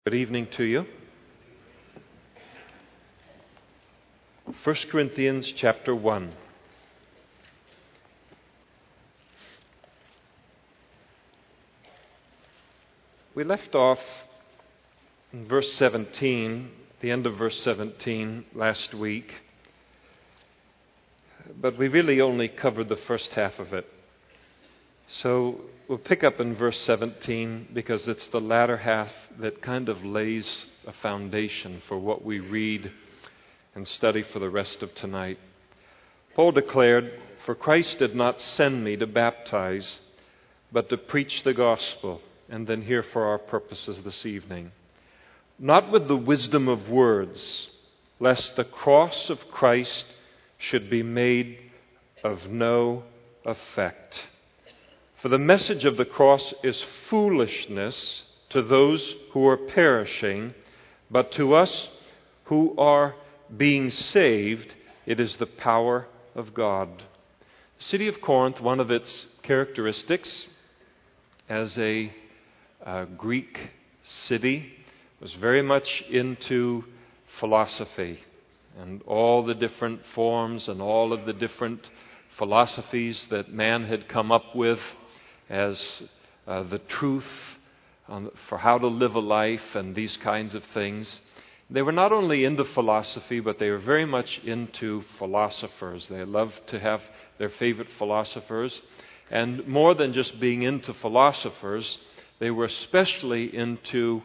Good evening to you. 1 Corinthians chapter 1. We left off in verse 17, the end of verse 17 last week, but we really only covered the first half of it. So we'll pick up in verse 17 because it's the latter half that kind of lays a foundation for what we read and study for the rest of tonight. Paul declared, "For Christ did not send me to baptize, but to preach the gospel," and then here for our purposes this evening, "not with the wisdom of words, lest the cross of Christ should be made of no effect. For the message of the cross is foolishness to those who are perishing, but to us who are being saved, it is the power of God." The city of Corinth, one of its characteristics as a Greek city, was very much into philosophy and all the different forms and all of the different philosophies that man had come up with as the truth for how to live a life and these kinds of things. They were not only into philosophy, but they were very much into philosophers. They loved to have their favorite philosophers. And more than just being into philosophers, they were especially into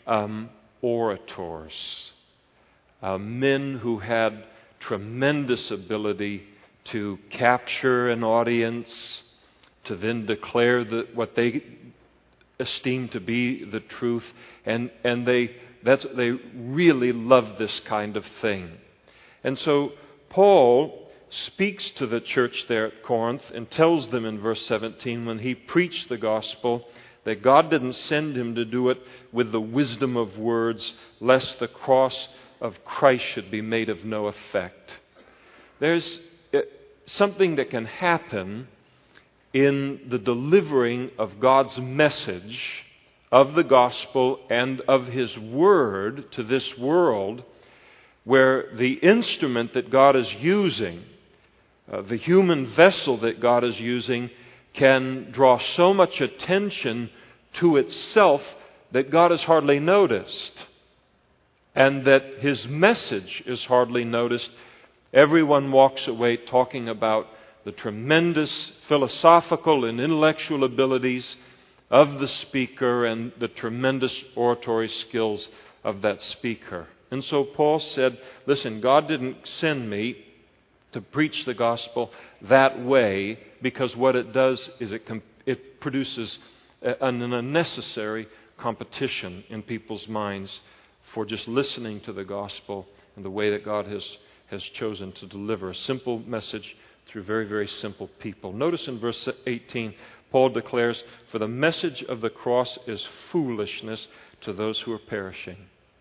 orators. Men who had tremendous ability to capture an audience, to then declare what they esteem to be the truth, and they really loved this kind of thing. And so Paul speaks to the church there at Corinth and tells them in verse 17, when he preached the gospel, that God didn't send him to do it with the wisdom of words, lest the cross of Christ should be made of no effect. There's something that can happen in the delivering of God's message of the gospel and of His word to this world, where the instrument that God is using, the human vessel that God is using, can draw so much attention to itself that God is hardly noticed, and that His message is hardly noticed. Everyone walks away talking about the tremendous philosophical and intellectual abilities of the speaker and the tremendous oratory skills of that speaker. And so Paul said, listen, God didn't send me to preach the gospel that way, because what it does is it produces an unnecessary competition in people's minds for just listening to the gospel and the way that God has chosen to deliver a simple message through very, very simple people. Notice in verse 18, Paul declares, "For the message of the cross is foolishness to those who are perishing."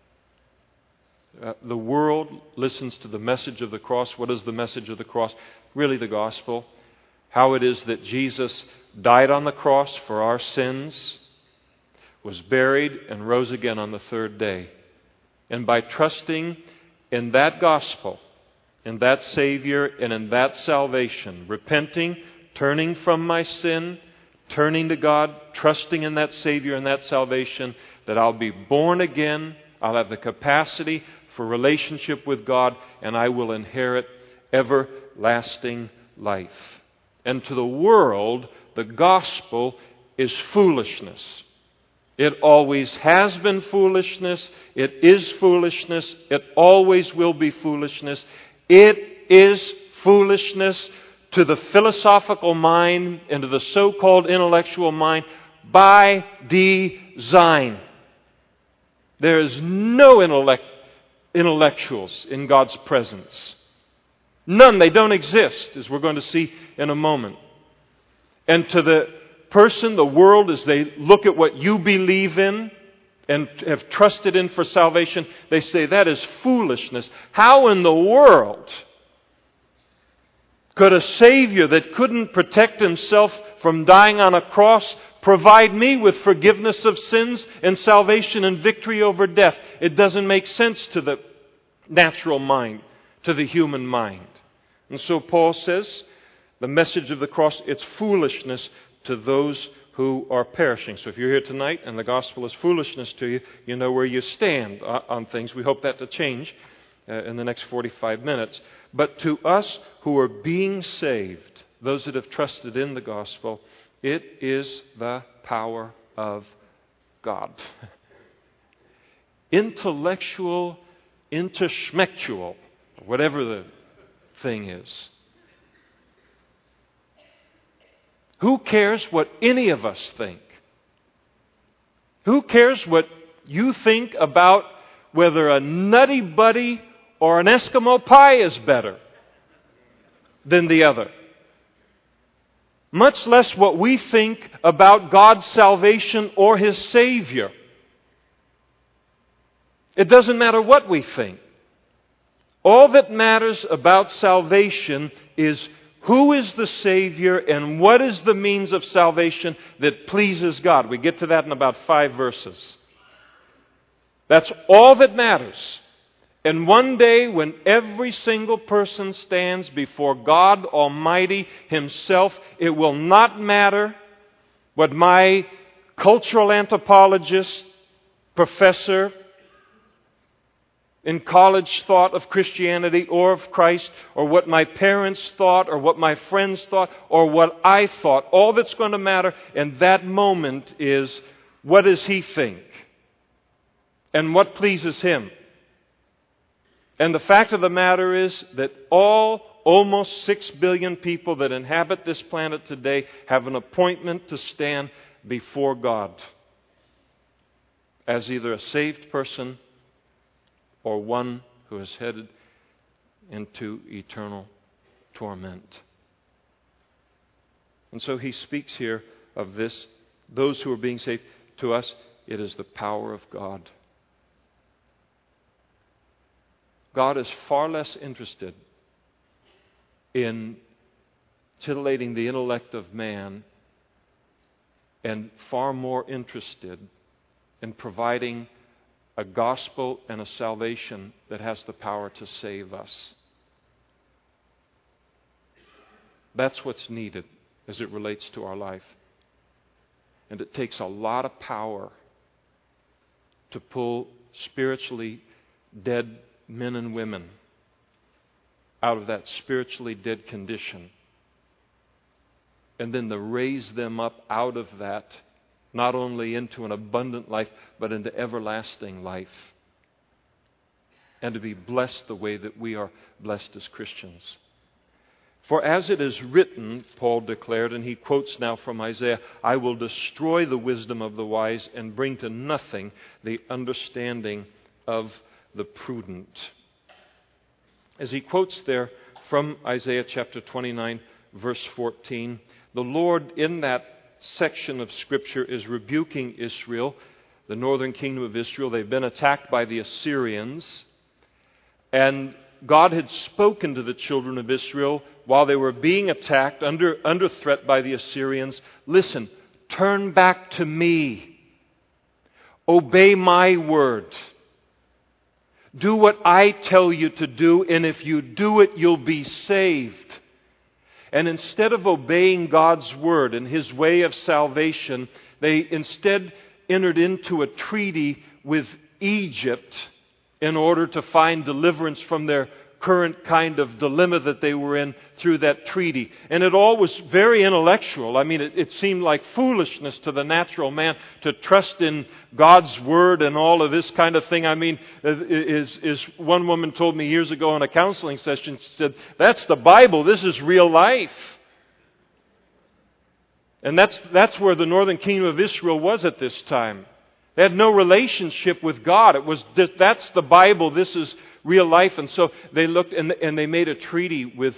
The world listens to the message of the cross. What is the message of the cross? Really the gospel. How it is that Jesus died on the cross for our sins, was buried, and rose again on the third day. And by trusting in that gospel, in that Savior, and in that salvation, repenting, turning from my sin, turning to God, trusting in that Savior and that salvation, that I'll be born again, I'll have the capacity for relationship with God, and I will inherit everlasting life. And to the world, the gospel is foolishness. It always has been foolishness. It is foolishness. It always will be foolishness. It is foolishness to the philosophical mind and to the so-called intellectual mind by design. There is no intellectuals in God's presence. None. They don't exist, as we're going to see in a moment. And to the person, the world, as they look at what you believe in and have trusted in for salvation, they say that is foolishness. How in the world could a Savior that couldn't protect Himself from dying on a cross provide me with forgiveness of sins and salvation and victory over death. It doesn't make sense to the natural mind, to the human mind. And so Paul says, the message of the cross, it's foolishness to those who are perishing. So if you're here tonight and the gospel is foolishness to you, you know where you stand on things. We hope that to change in the next 45 minutes. But to us who are being saved, those that have trusted in the gospel, it is the power of God. Intellectual, interschmectual, whatever the thing is. Who cares what any of us think? Who cares what you think about whether a Nutty Buddy or an Eskimo pie is better than the other? Much less what we think about God's salvation or His Savior. It doesn't matter what we think. All that matters about salvation is who is the Savior and what is the means of salvation that pleases God. We get to that in about 5 verses. That's all that matters. And one day when every single person stands before God Almighty Himself, it will not matter what my cultural anthropologist professor in college thought of Christianity or of Christ, or what my parents thought, or what my friends thought, or what I thought. All that's going to matter in that moment is, what does He think? And what pleases Him? And the fact of the matter is that almost 6 billion people that inhabit this planet today have an appointment to stand before God as either a saved person or one who is headed into eternal torment. And so he speaks here of this, those who are being saved. To us, it is the power of God. God is far less interested in titillating the intellect of man and far more interested in providing a gospel and a salvation that has the power to save us. That's what's needed as it relates to our life. And it takes a lot of power to pull spiritually dead men and women out of that spiritually dead condition, and then to raise them up out of that, not only into an abundant life, but into everlasting life. And to be blessed the way that we are blessed as Christians. For as it is written, Paul declared, and he quotes now from Isaiah, I will destroy the wisdom of the wise and bring to nothing the understanding of the prudent. As he quotes there from Isaiah chapter 29, verse 14, the Lord in that section of Scripture is rebuking Israel, the northern kingdom of Israel. They've been attacked by the Assyrians. And God had spoken to the children of Israel while they were being attacked, under threat by the Assyrians. Listen, turn back to me. Obey my word. Do what I tell you to do, and if you do it, you'll be saved. And instead of obeying God's word and His way of salvation, they instead entered into a treaty with Egypt in order to find deliverance from their current kind of dilemma that they were in through that treaty. And it all was very intellectual. I mean, it seemed like foolishness to the natural man to trust in God's word and all of this kind of thing. I mean, is one woman told me years ago in a counseling session, she said, that's the Bible, this is real life. And that's where the northern kingdom of Israel was at this time. They had no relationship with God. It was that's the Bible, this is real life. And so they looked and they made a treaty with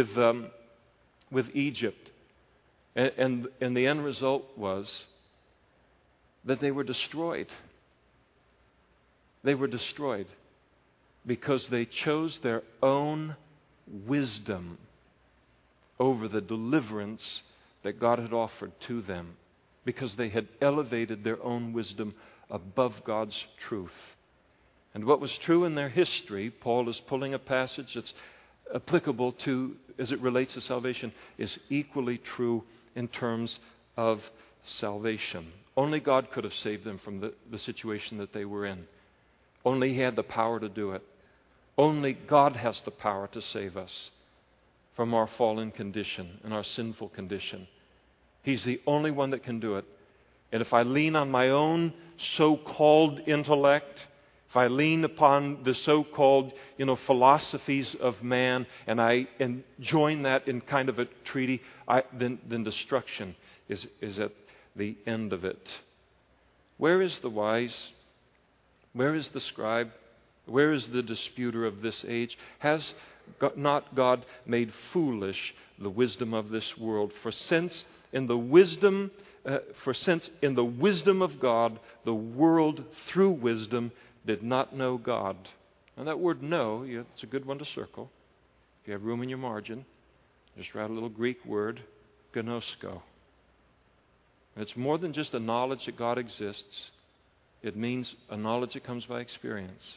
Egypt. And the end result was that they were destroyed. They were destroyed because they chose their own wisdom over the deliverance that God had offered to them. because they had elevated their own wisdom above God's truth. And what was true in their history, Paul is pulling a passage that's applicable to, as it relates to salvation, is equally true in terms of salvation. Only God could have saved them from the situation that they were in. Only He had the power to do it. Only God has the power to save us from our fallen condition and our sinful condition. He's the only one that can do it. And if I lean on my own so-called intellect, if I lean upon the so-called, philosophies of man, and join that in kind of a treaty, then destruction is at the end of it. Where is the wise? Where is the scribe? Where is the disputer of this age? Has not God made foolish the wisdom of this world? For since in the wisdom of God, the world through wisdom did not know God. And that word know, it's a good one to circle. If you have room in your margin, just write a little Greek word, gnosko. And it's more than just a knowledge that God exists. It means a knowledge that comes by experience.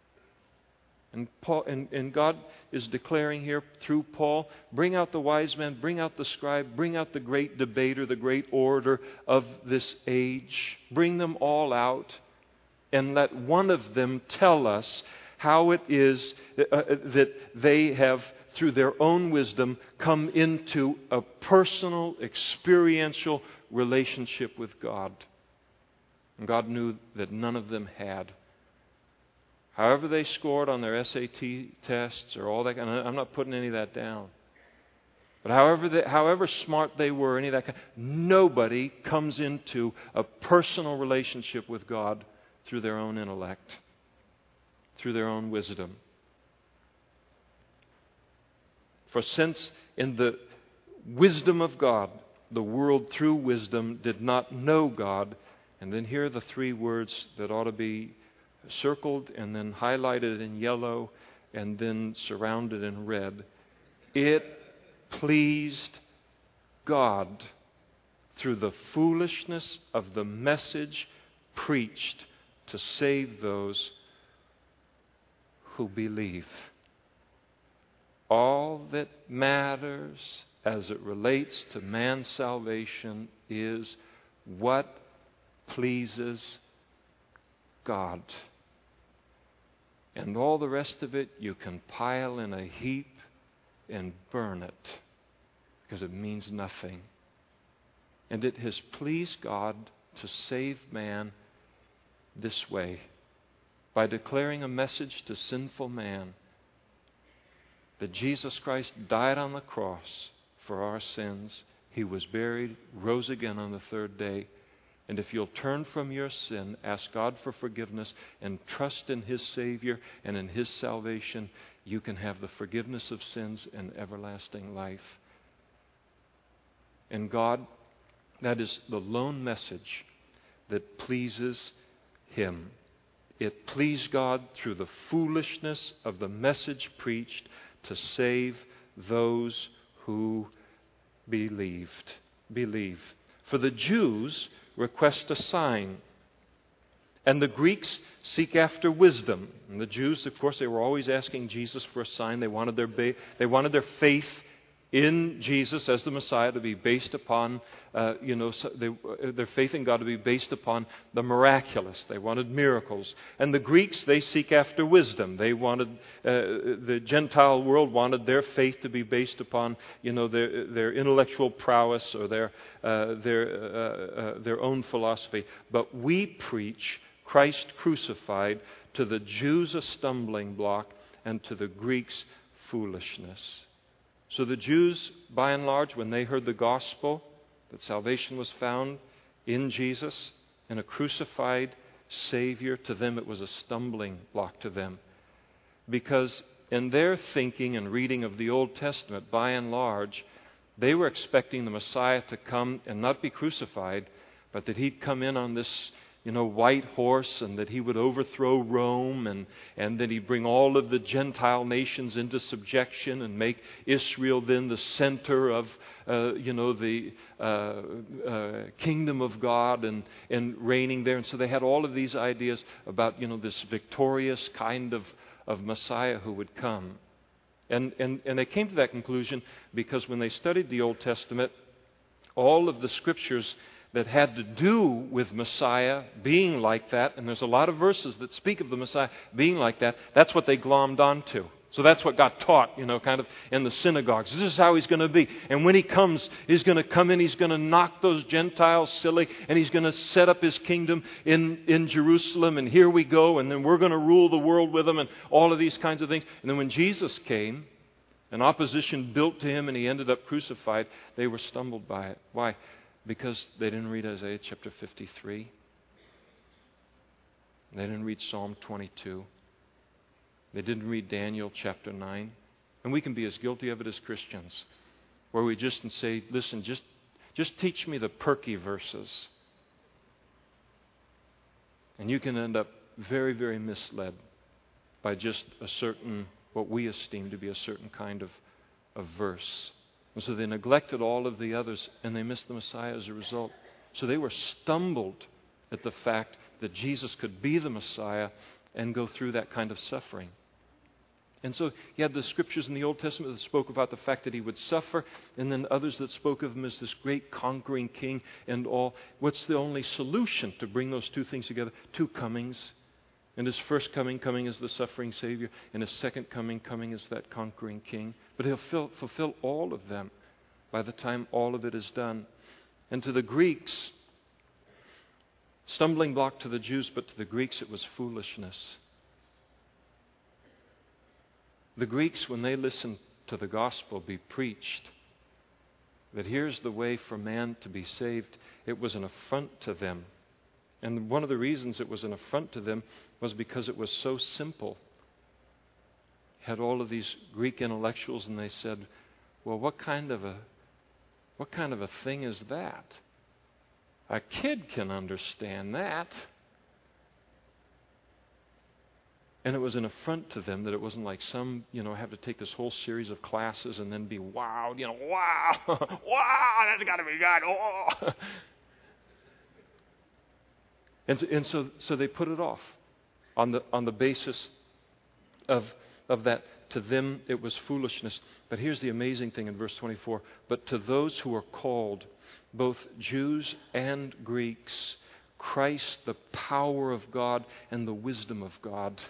And God is declaring here through Paul, bring out the wise man, bring out the scribe, bring out the great debater, the great orator of this age. Bring them all out and let one of them tell us how it is that they have, through their own wisdom, come into a personal, experiential relationship with God. And God knew that none of them had. However they scored on their SAT tests or all that, and I'm not putting any of that down. But however smart they were, any of that kind, nobody comes into a personal relationship with God through their own intellect, through their own wisdom. For since in the wisdom of God, the world through wisdom did not know God, and then here are the three words that ought to be circled and then highlighted in yellow and then surrounded in red. It pleased God through the foolishness of the message preached to save those who believe. All that matters as it relates to man's salvation is what pleases God. And all the rest of it you can pile in a heap and burn it because it means nothing. And it has pleased God to save man this way by declaring a message to sinful man that Jesus Christ died on the cross for our sins. He was buried, rose again on the third day. And if you'll turn from your sin, ask God for forgiveness, and trust in His Savior and in His salvation, you can have the forgiveness of sins and everlasting life. And God, that is the lone message that pleases Him. It pleased God through the foolishness of the message preached to save those who believe. For the Jews request a sign, and the Greeks seek after wisdom. And the Jews, of course, they were always asking Jesus for a sign. They wanted their faith in Jesus as the Messiah to be based upon, their faith in God to be based upon the miraculous. They wanted miracles. And the Greeks, they seek after wisdom. They wanted, the Gentile world wanted their faith to be based upon, their intellectual prowess or their own philosophy. But we preach Christ crucified, to the Jews a stumbling block and to the Greeks foolishness. So the Jews, by and large, when they heard the gospel, that salvation was found in Jesus, in a crucified Savior, to them it was a stumbling block to them. Because in their thinking and reading of the Old Testament, by and large, they were expecting the Messiah to come and not be crucified, but that He'd come in on this, white horse, and that he would overthrow Rome, and that he'd bring all of the Gentile nations into subjection and make Israel then the center of the kingdom of God and reigning there. And so they had all of these ideas about this victorious kind of Messiah who would come. And they came to that conclusion because when they studied the Old Testament, all of the scriptures that had to do with Messiah being like that, and there's a lot of verses that speak of the Messiah being like that, that's what they glommed onto. So that's what got taught, kind of in the synagogues. This is how he's going to be. And when he comes, he's going to come in, he's going to knock those Gentiles silly, and he's going to set up his kingdom in Jerusalem, and here we go, and then we're going to rule the world with him, and all of these kinds of things. And then when Jesus came, and opposition built to him, and he ended up crucified, they were stumbled by it. Why? Because they didn't read Isaiah chapter 53. They didn't read Psalm 22. They didn't read Daniel chapter 9. And we can be as guilty of it as Christians, where we just say, listen, just teach me the perky verses. And you can end up very, very misled by just a certain, what we esteem to be a certain kind of verse. And so they neglected all of the others, and they missed the Messiah as a result. So they were stumbled at the fact that Jesus could be the Messiah and go through that kind of suffering. And so you had the scriptures in the Old Testament that spoke about the fact that he would suffer, and then others that spoke of him as this great conquering king and all. What's the only solution to bring those two things together? Two comings. And his first coming as the suffering Savior, and his second coming as that conquering king. But he'll fulfill all of them by the time all of it is done. And to the Greeks, stumbling block to the Jews, but to the Greeks it was foolishness. The Greeks, when they listened to the gospel be preached, that here's the way for man to be saved, it was an affront to them. And one of the reasons it was an affront to them was because it was so simple. Had all of these Greek intellectuals, and they said, well, what kind of a thing is that? A kid can understand that. And it was an affront to them that it wasn't like some, have to take this whole series of classes and then be wowed, wow, wow, that's got to be God. Oh. And so they put it off on the basis of that. To them it was foolishness. But here's the amazing thing in verse 24. But to those who are called, both Jews and Greeks, Christ, the power of God and the wisdom of God.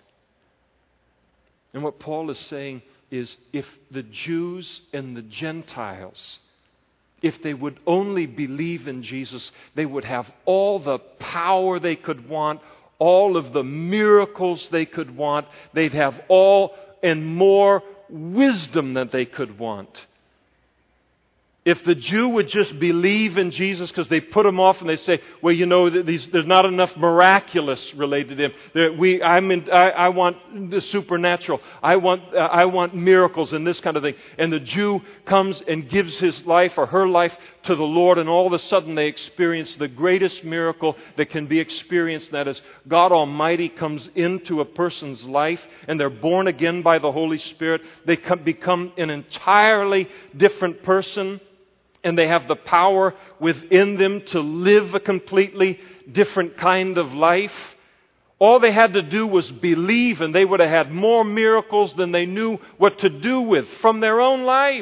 And what Paul is saying is, if the Jews and the Gentiles, if they would only believe in Jesus, they would have all the power they could want, all of the miracles they could want. They'd have all and more wisdom that they could want. If the Jew would just believe in Jesus, because they put him off and they say, well, there's not enough miraculous related to him. I want the supernatural. I want miracles and this kind of thing. And the Jew comes and gives his life or her life to the Lord, and all of a sudden they experience the greatest miracle that can be experienced. That is, God Almighty comes into a person's life, and they're born again by the Holy Spirit. They become an entirely different person. And they have the power within them to live a completely different kind of life. All they had to do was believe, and they would have had more miracles than they knew what to do with from their own life.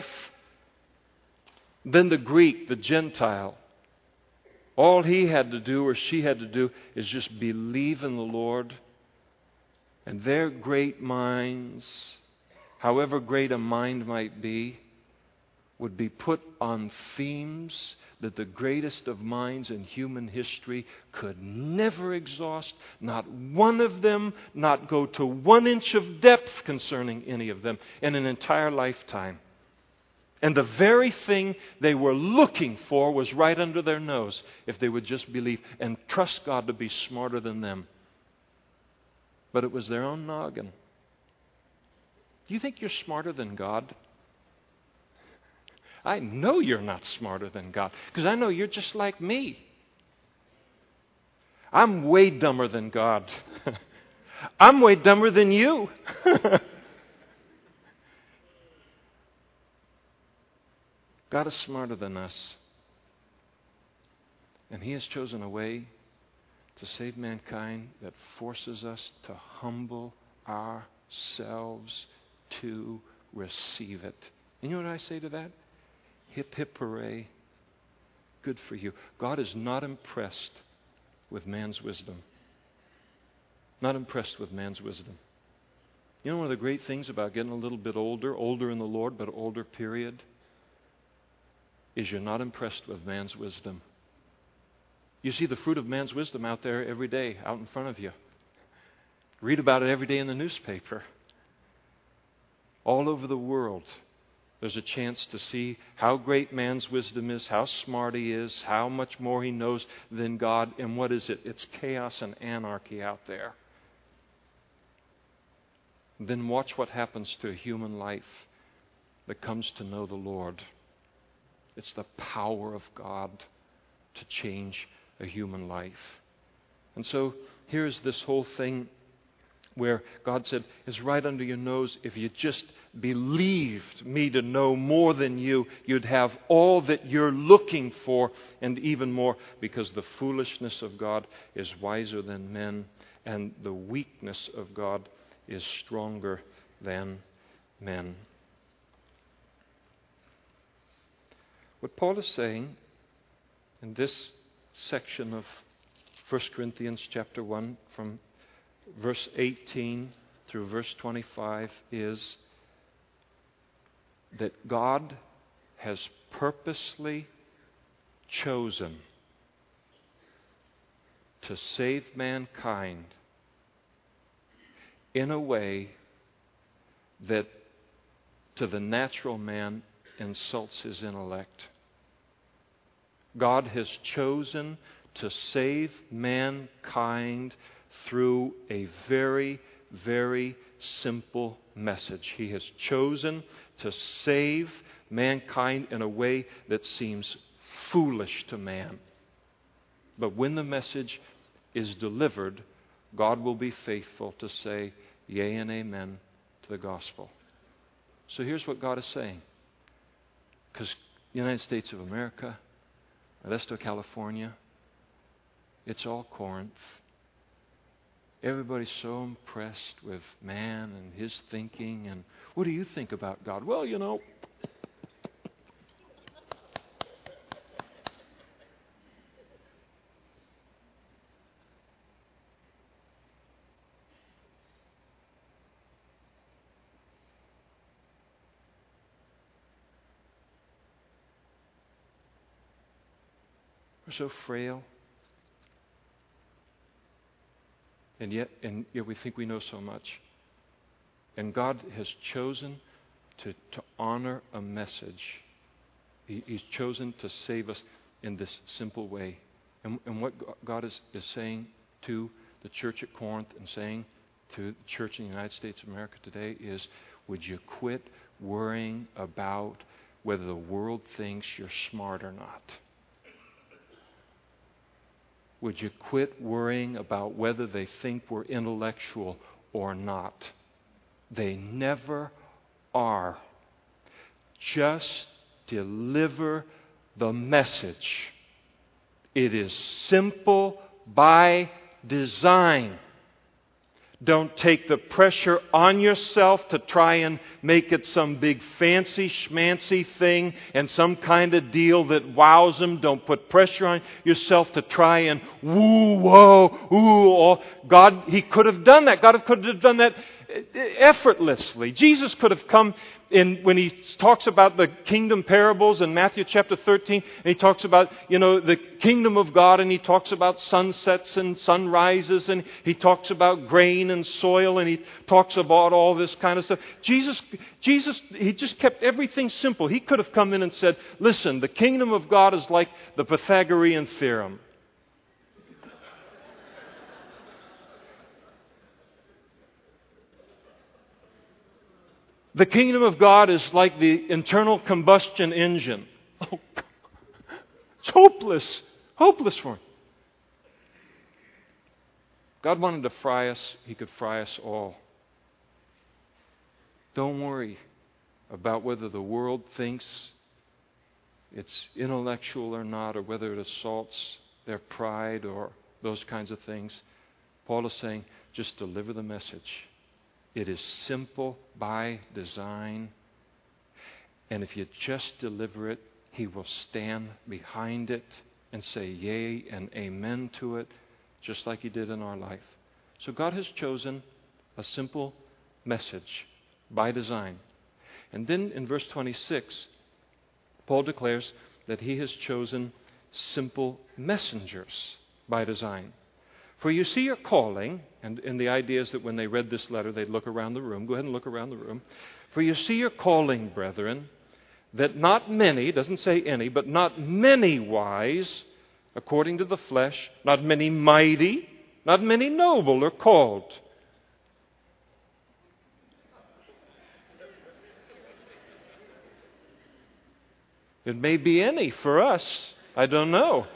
Then the Greek, the Gentile, all he had to do or she had to do is just believe in the Lord. And their great minds, however great a mind might be, would be put on themes that the greatest of minds in human history could never exhaust. Not one of them, not go to 1 inch of depth concerning any of them in an entire lifetime. And the very thing they were looking for was right under their nose, if they would just believe and trust God to be smarter than them. But it was their own noggin. Do you think you're smarter than God? I know you're not smarter than God, because I know you're just like me. I'm way dumber than God. I'm way dumber than you. God is smarter than us. And He has chosen a way to save mankind that forces us to humble ourselves to receive it. And you know what I say to that? Hip, hip, hooray. Good for you. God is not impressed with man's wisdom. Not impressed with man's wisdom. You know one of the great things about getting a little bit older in the Lord, but older period, is you're not impressed with man's wisdom. You see the fruit of man's wisdom out there every day, out in front of you. Read about it every day in the newspaper. All over the world, there's a chance to see how great man's wisdom is, how smart he is, how much more he knows than God. And what is it? It's chaos and anarchy out there. Then watch what happens to a human life that comes to know the Lord. It's the power of God to change a human life. And so here's this whole thing where God said, it's right under your nose. If you just believed me to know more than you, you'd have all that you're looking for and even more, because the foolishness of God is wiser than men, and the weakness of God is stronger than men. What Paul is saying in this section of 1 Corinthians chapter 1 from verse 18 through verse 25 is that God has purposely chosen to save mankind in a way that to the natural man insults his intellect. God has chosen to save mankind through a very, very simple message. He has chosen to save mankind in a way that seems foolish to man. But when the message is delivered, God will be faithful to say yea and amen to the gospel. So here's what God is saying. Because the United States of America, Modesto, California, it's all Corinth. Everybody's so impressed with man and his thinking. And what do you think about God? Well, you know. We're so frail. And yet we think we know so much. And God has chosen to honor a message. He's chosen to save us in this simple way. And what God is saying to the church at Corinth and saying to the church in the United States of America today is, would you quit worrying about whether the world thinks you're smart or not? Would you quit worrying about whether they think we're intellectual or not? They never are. Just deliver the message. It is simple by design. Don't take the pressure on yourself to try and make it some big fancy schmancy thing and some kind of deal that wows them. Don't put pressure on yourself to try and woo, whoa, ooh. Oh. God, He could have done that. God could have done that effortlessly. Jesus could have come in when He talks about the kingdom parables in Matthew chapter 13, and He talks about, the kingdom of God, and He talks about sunsets and sunrises, and He talks about grain and soil, and He talks about all this kind of stuff. Jesus, He just kept everything simple. He could have come in and said, listen, the kingdom of God is like the Pythagorean theorem. The kingdom of God is like the internal combustion engine. Oh, it's hopeless. Hopeless for him. God wanted to fry us, He could fry us all. Don't worry about whether the world thinks it's intellectual or not, or whether it assaults their pride or those kinds of things. Paul is saying, just deliver the message. It is simple by design. And if you just deliver it, He will stand behind it and say yea and amen to it, just like He did in our life. So God has chosen a simple message by design. And then in verse 26, Paul declares that he has chosen simple messengers by design. For you see your calling, and the idea is that when they read this letter, they'd look around the room. Go ahead and look around the room. For you see your calling, brethren, that not many, doesn't say any, but not many wise, according to the flesh, not many mighty, not many noble are called. It may be any for us. I don't know.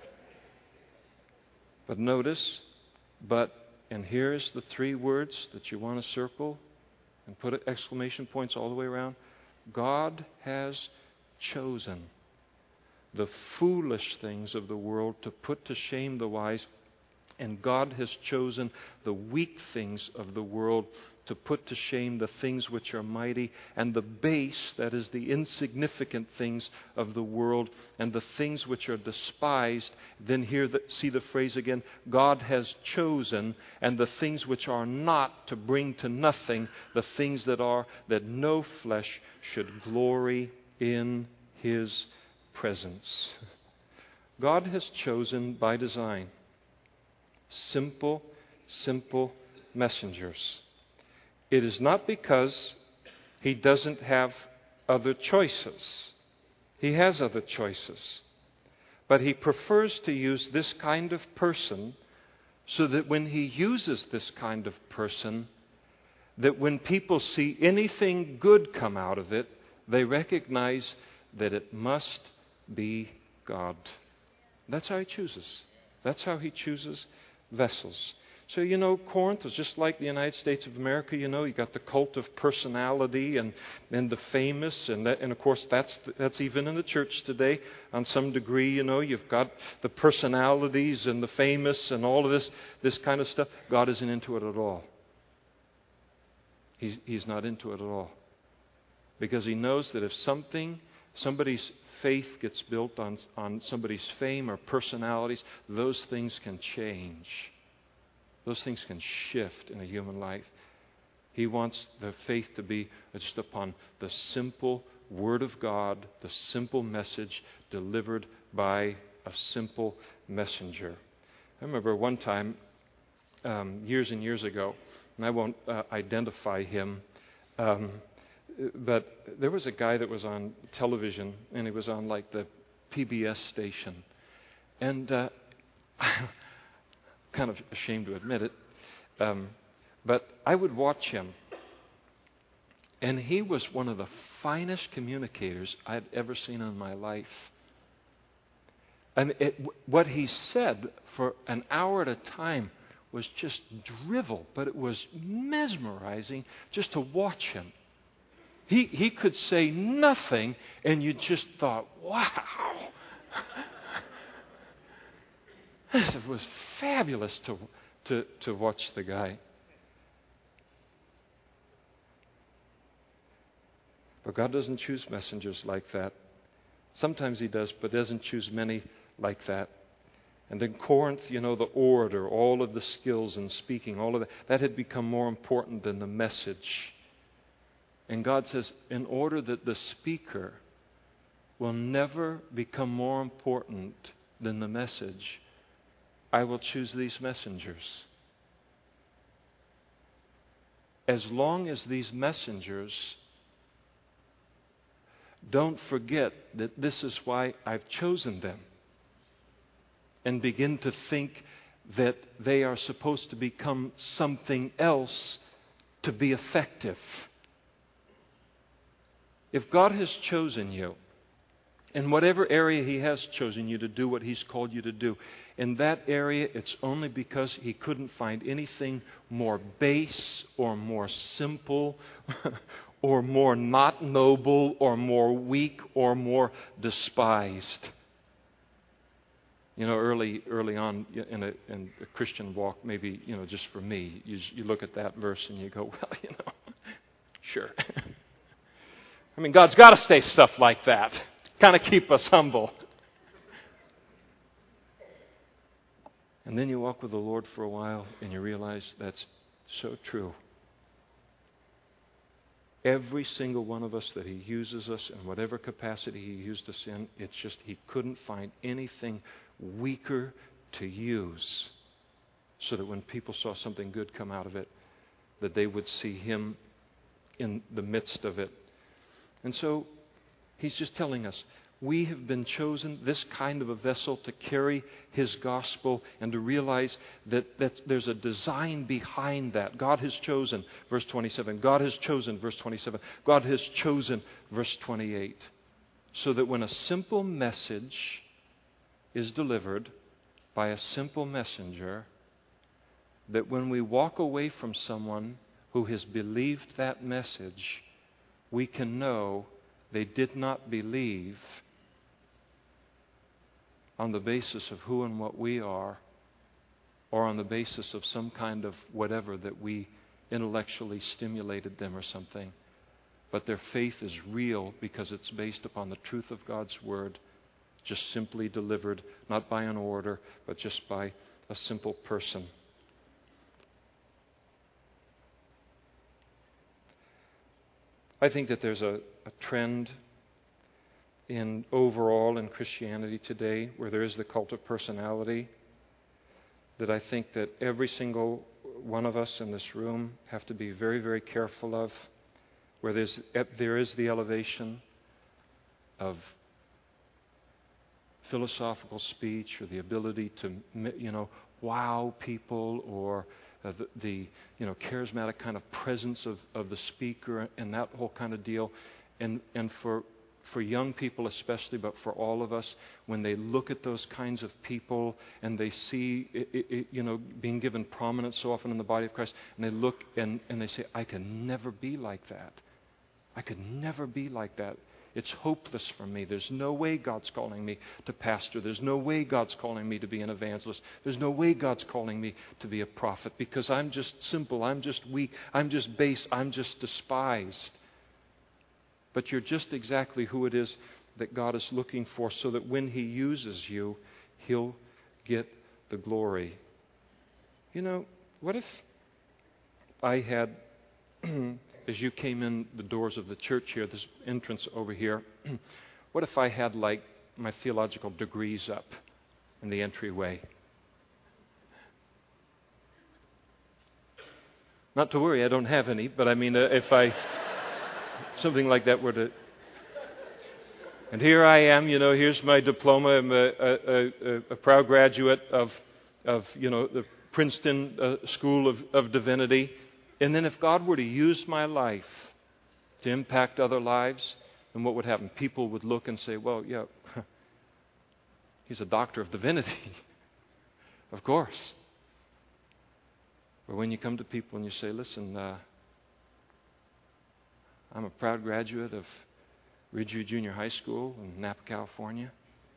But notice, and here's the three words that you want to circle and put exclamation points all the way around. God has chosen the foolish things of the world to put to shame the wise, and God has chosen the weak things of the world to put to shame the things which are mighty, and the base, that is the insignificant things of the world, and the things which are despised. Then see the phrase again, God has chosen, and the things which are not, to bring to nothing the things that are, that no flesh should glory in His presence. God has chosen by design simple messengers. It is not because He doesn't have other choices. He has other choices. But He prefers to use this kind of person so that when He uses this kind of person, that when people see anything good come out of it, they recognize that it must be God. That's how He chooses. That's how He chooses vessels. So, Corinth is just like the United States of America. You got the cult of personality and the famous, and of course that's even in the church today on some degree. You've got the personalities and the famous and all of this kind of stuff. God isn't into it at all. He's not into it at all, because He knows that if somebody's faith gets built on somebody's fame or personalities, those things can change. Those things can shift in a human life. He wants the faith to be just upon the simple Word of God, the simple message delivered by a simple messenger. I remember one time, years and years ago, and I won't identify him, but there was a guy that was on television, and he was on like the PBS station. And kind of ashamed to admit it, but I would watch him, and he was one of the finest communicators I'd ever seen in my life. And what he said for an hour at a time was just drivel, but it was mesmerizing just to watch him. He could say nothing, and you just thought, wow. It was fabulous to watch the guy. But God doesn't choose messengers like that. Sometimes He does, but doesn't choose many like that. And in Corinth, the orator, all of the skills in speaking, all of that had become more important than the message. And God says, in order that the speaker will never become more important than the message, I will choose these messengers. As long as these messengers don't forget that this is why I've chosen them, and begin to think that they are supposed to become something else to be effective. If God has chosen you, in whatever area He has chosen you to do what He's called you to do, in that area, it's only because he couldn't find anything more base or more simple or more not noble or more weak or more despised. You know, early on in a Christian walk, maybe, just for me, you look at that verse and you go, well, sure. I mean, God's got to say stuff like that, kind of keep us humble. And then you walk with the Lord for a while and you realize that's so true. Every single one of us that He uses us in whatever capacity He used us in, it's just He couldn't find anything weaker to use so that when people saw something good come out of it, that they would see Him in the midst of it. And so He's just telling us, we have been chosen, this kind of a vessel, to carry His gospel and to realize that there's a design behind that. God has chosen, verse 27. God has chosen, verse 27. God has chosen, verse 28. So that when a simple message is delivered by a simple messenger, that when we walk away from someone who has believed that message, we can know they did not believe on the basis of who and what we are, or on the basis of some kind of whatever that we intellectually stimulated them or something. But their faith is real because it's based upon the truth of God's Word, just simply delivered, not by an order, but just by a simple person. I think that there's a trend overall in Christianity today where there is the cult of personality that I think that every single one of us in this room have to be very, very careful of, where there is the elevation of philosophical speech or the ability to, wow people, or the charismatic kind of presence of the speaker and that whole kind of deal. And for young people especially, but for all of us, when they look at those kinds of people and they see being given prominence so often in the body of Christ, and they look and they say, I can never be like that. I could never be like that. It's hopeless for me. There's no way God's calling me to pastor. There's no way God's calling me to be an evangelist. There's no way God's calling me to be a prophet, because I'm just simple, I'm just weak, I'm just base, I'm just despised. But you're just exactly who it is that God is looking for, so that when He uses you, He'll get the glory. What if I had, as you came in the doors of the church here, this entrance over here, what if I had like my theological degrees up in the entryway? Not to worry, I don't have any, but I mean, if something like that were to... And here I am, here's my diploma. I'm a proud graduate of the Princeton School of Divinity. And then if God were to use my life to impact other lives, then what would happen? People would look and say, well, yeah, he's a doctor of divinity. Of course. But when you come to people and you say, listen, I'm a proud graduate of Ridgeview Junior High School in Napa, California,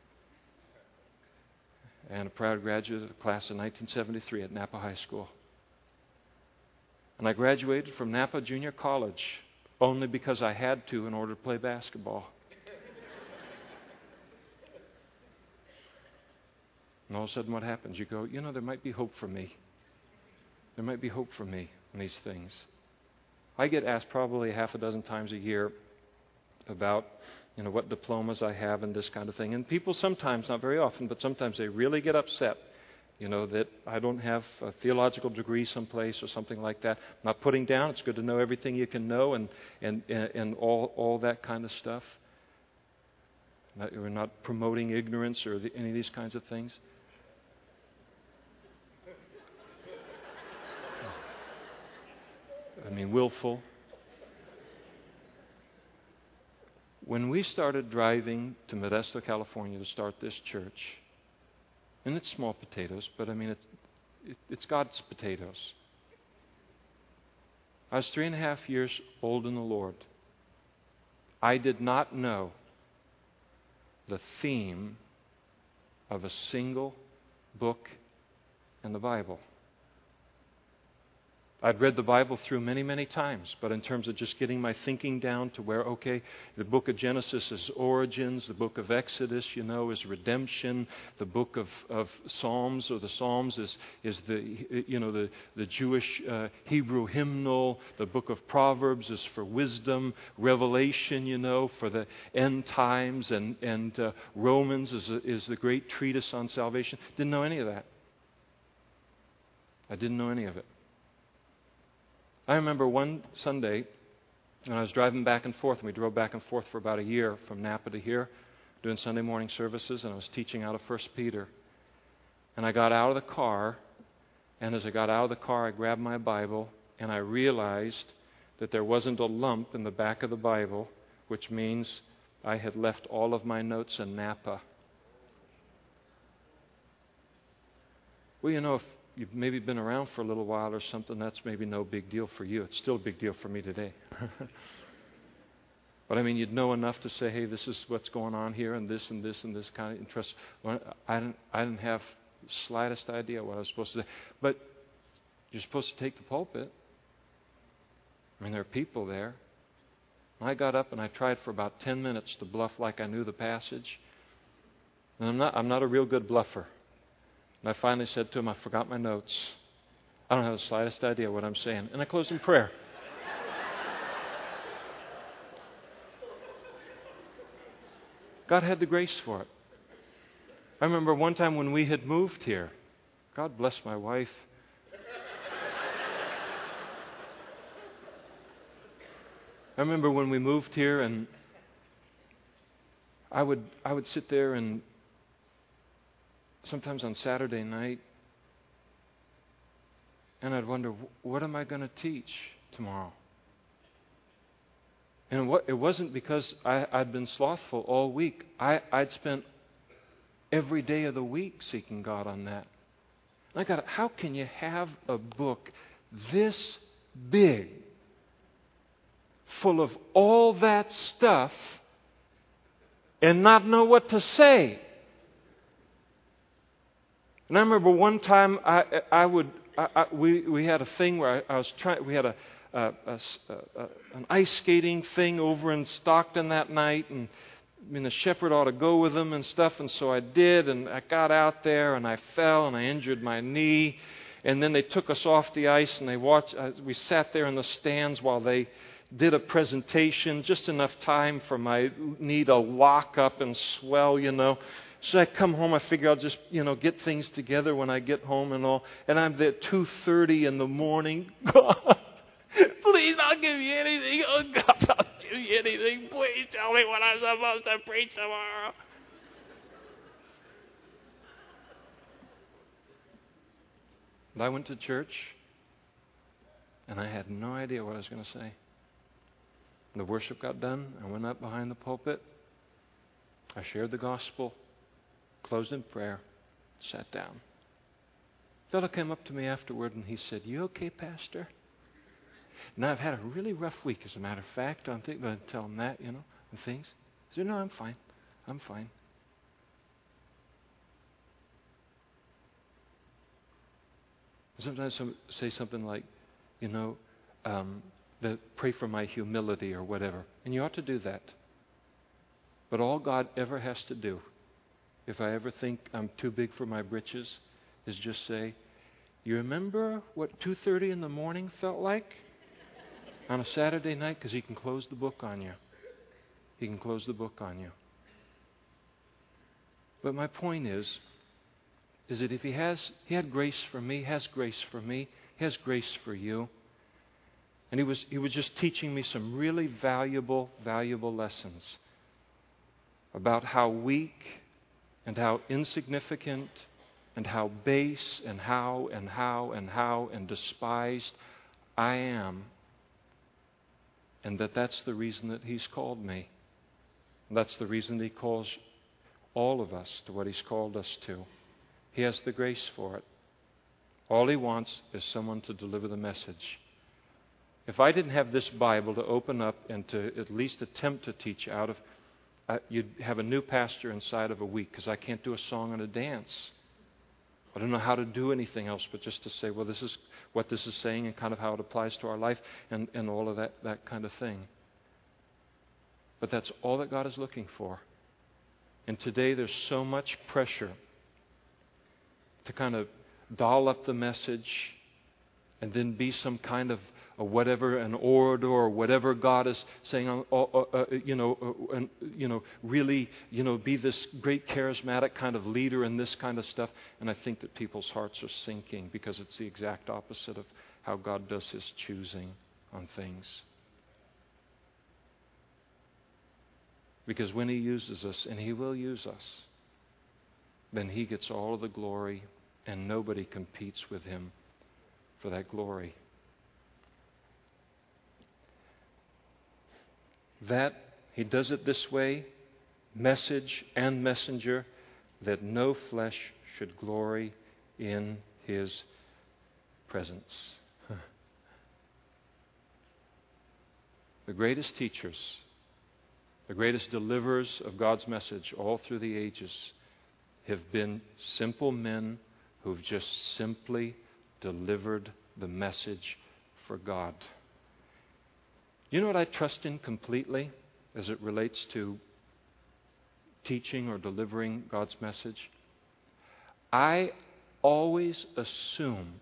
and a proud graduate of the class of 1973 at Napa High School. And I graduated from Napa Junior College only because I had to in order to play basketball. And all of a sudden what happens? You go, there might be hope for me. There might be hope for me in these things. I get asked probably half a dozen times a year about, what diplomas I have and this kind of thing. And people sometimes, not very often, but sometimes they really get upset, that I don't have a theological degree someplace or something like that. I'm not putting down. It's good to know everything you can know and all that kind of stuff. We're not promoting ignorance or any of these kinds of things. Willful. When we started driving to Modesto, California to start this church, And it's small potatoes, but I mean, it's God's potatoes. I was 3.5 years old in the Lord. I did not know the theme of a single book in the Bible. I'd read the Bible through many, many times, but in terms of just getting my thinking down to where, okay, the book of Genesis is origins, the book of Exodus, is redemption, the book of Psalms or the Psalms is the Jewish Hebrew hymnal, the book of Proverbs is for wisdom, Revelation, for the end times, and Romans is the great treatise on salvation. Didn't know any of that. I didn't know any of it. I remember one Sunday when I was driving back and forth, and we drove back and forth for about a year from Napa to here, doing Sunday morning services, and I was teaching out of 1 Peter. And I got out of the car, and as I got out of the car, I grabbed my Bible, and I realized that there wasn't a lump in the back of the Bible, which means I had left all of my notes in Napa. Well, if you've maybe been around for a little while or something, that's maybe no big deal for you. It's still a big deal for me today. But I mean, you'd know enough to say, hey, this is what's going on here, and this and this and this kind of interest. Well, I didn't have the slightest idea what I was supposed to say. But you're supposed to take the pulpit. I mean, there are people there. I got up and I tried for about 10 minutes to bluff like I knew the passage. And I'm not a real good bluffer. And I finally said to him, I forgot my notes. I don't have the slightest idea what I'm saying. And I closed in prayer. God had the grace for it. I remember one time when we had moved here. God bless my wife. I remember when we moved here, and I would sit there, and sometimes on Saturday night, and I'd wonder, what am I going to teach tomorrow? And it wasn't because I'd been slothful all week. I'd spent every day of the week seeking God on that. And I got, how can you have a book this big, full of all that stuff, and not know what to say? And I remember one time we had a thing where we had an ice skating thing over in Stockton that night, and I mean the shepherd ought to go with them and stuff, and so I did, and I got out there and I fell and I injured my knee, and then they took us off the ice and we sat there in the stands while they did a presentation, just enough time for my knee to lock up and swell, So I come home, I figure I'll just, get things together when I get home and all. And I'm there at 2:30 in the morning. God, please, I'll give you anything. Oh, God, I'll give you anything. Please tell me what I'm supposed to preach tomorrow. And I went to church, and I had no idea what I was going to say. And the worship got done. I went up behind the pulpit. I shared the gospel. Closed in prayer, sat down. A fellow came up to me afterward and he said, "You okay, Pastor?" Now, I've had a really rough week, as a matter of fact. I'm thinking about tell him that, and things. He said, "No, I'm fine. I'm fine." Sometimes some say something like, pray for my humility or whatever. And you ought to do that. But all God ever has to do, if I ever think I'm too big for my britches, is just say, "You remember what 2:30 in the morning felt like on a Saturday night?" Because He can close the book on you. He can close the book on you. But my point is that if He had grace for me, has grace for me, He has grace for you. And He was just teaching me some really valuable lessons about how weak and how insignificant and how base and how despised I am, and that's the reason that He's called me. That's the reason that He calls all of us to what He's called us to. He has the grace for it. All He wants is someone to deliver the message. If I didn't have this Bible to open up and to at least attempt to teach out of, you'd have a new pastor inside of a week, because I can't do a song and a dance. I don't know how to do anything else but just to say, well, this is what this is saying and kind of how it applies to our life and all of that kind of thing. But that's all that God is looking for. And today there's so much pressure to kind of doll up the message and then be some kind of an orator or whatever God is saying, really, be this great charismatic kind of leader and this kind of stuff. And I think that people's hearts are sinking because it's the exact opposite of how God does His choosing on things. Because when He uses us, and He will use us, then He gets all of the glory, and nobody competes with Him for that glory. That He does it this way, message and messenger, that no flesh should glory in His presence. The greatest teachers, the greatest deliverers of God's message all through the ages have been simple men who've just simply delivered the message for God. You know what I trust in completely as it relates to teaching or delivering God's message? I always assume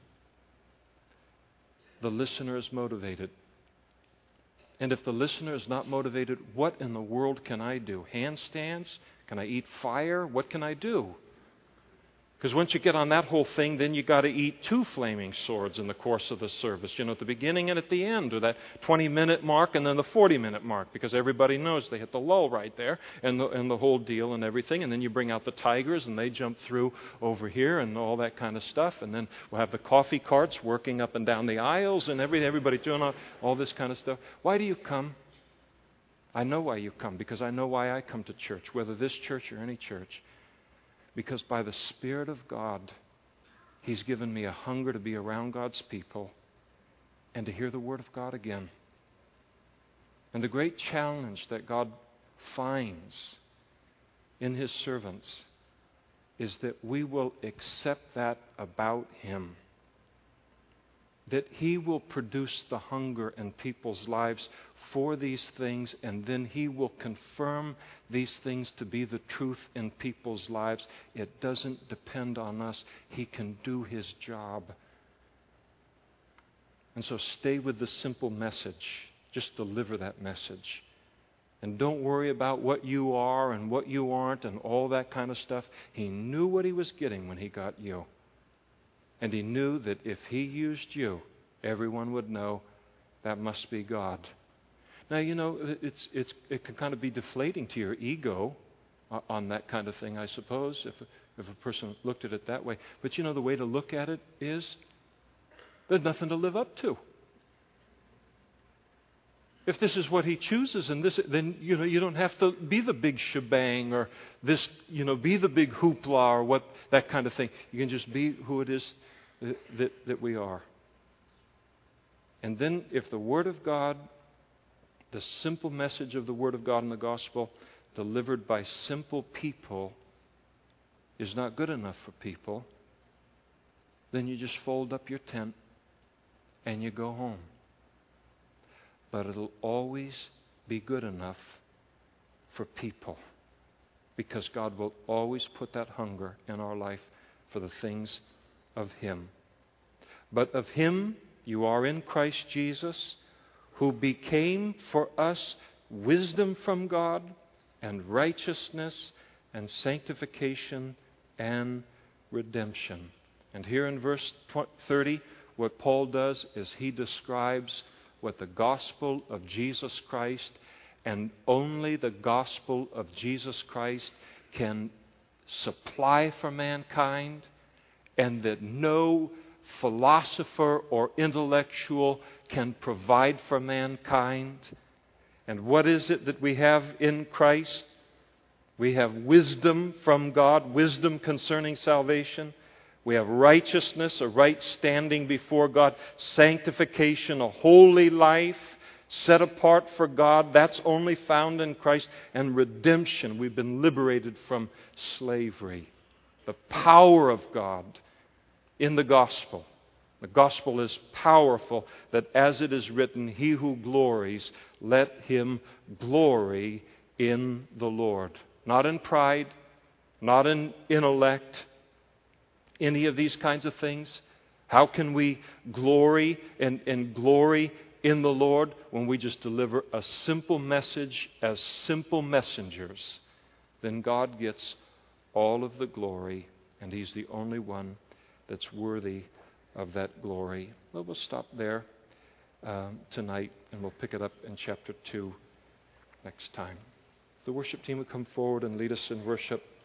the listener is motivated. And if the listener is not motivated, what in the world can I do? Handstands? Can I eat fire? What can I do? Because once you get on that whole thing, then you got to eat 2 flaming swords in the course of the service. At the beginning and at the end, or that 20-minute mark and then the 40-minute mark, because everybody knows they hit the lull right there and the whole deal and everything. And then you bring out the tigers and they jump through over here and all that kind of stuff. And then we'll have the coffee carts working up and down the aisles and everybody doing all this kind of stuff. Why do you come? I know why you come, because I know why I come to church, whether this church or any church. Because by the Spirit of God, He's given me a hunger to be around God's people and to hear the Word of God again. And the great challenge that God finds in His servants is that we will accept that about Him. That He will produce the hunger in people's lives for these things, and then He will confirm these things to be the truth in people's lives. It doesn't depend on us. He can do His job. And so stay with the simple message. Just deliver that message. And don't worry about what you are and what you aren't and all that kind of stuff. He knew what He was getting when He got you. And He knew that if He used you, everyone would know that must be God. Now, it can kind of be deflating to your ego on that kind of thing, I suppose, if a person looked at it that way. But the way to look at it is there's nothing to live up to. If this is what He chooses, and then you don't have to be the big shebang or this, be the big hoopla or what that kind of thing. You can just be who it is that we are. And then if the Word of God, the simple message of the Word of God in the gospel delivered by simple people is not good enough for people, then you just fold up your tent and you go home. But it'll always be good enough for people, because God will always put that hunger in our life for the things of Him. But of Him you are in Christ Jesus, who became for us wisdom from God and righteousness and sanctification and redemption. And here in verse 30, what Paul does is he describes what the gospel of Jesus Christ, and only the gospel of Jesus Christ, can supply for mankind, and that no philosopher or intellectual can provide for mankind. And what is it that we have in Christ? We have wisdom from God, wisdom concerning salvation. We have righteousness, a right standing before God, sanctification, a holy life, set apart for God. That's only found in Christ. And redemption. We've been liberated from slavery. The power of God in the gospel. The gospel is powerful, that as it is written, he who glories, let him glory in the Lord. Not in pride, not in intellect, any of these kinds of things. How can we glory and glory in the Lord when we just deliver a simple message as simple messengers? Then God gets all of the glory, and He's the only one that's worthy of that glory. Well, we'll stop there tonight, and we'll pick it up in chapter 2 next time. The worship team will come forward and lead us in worship.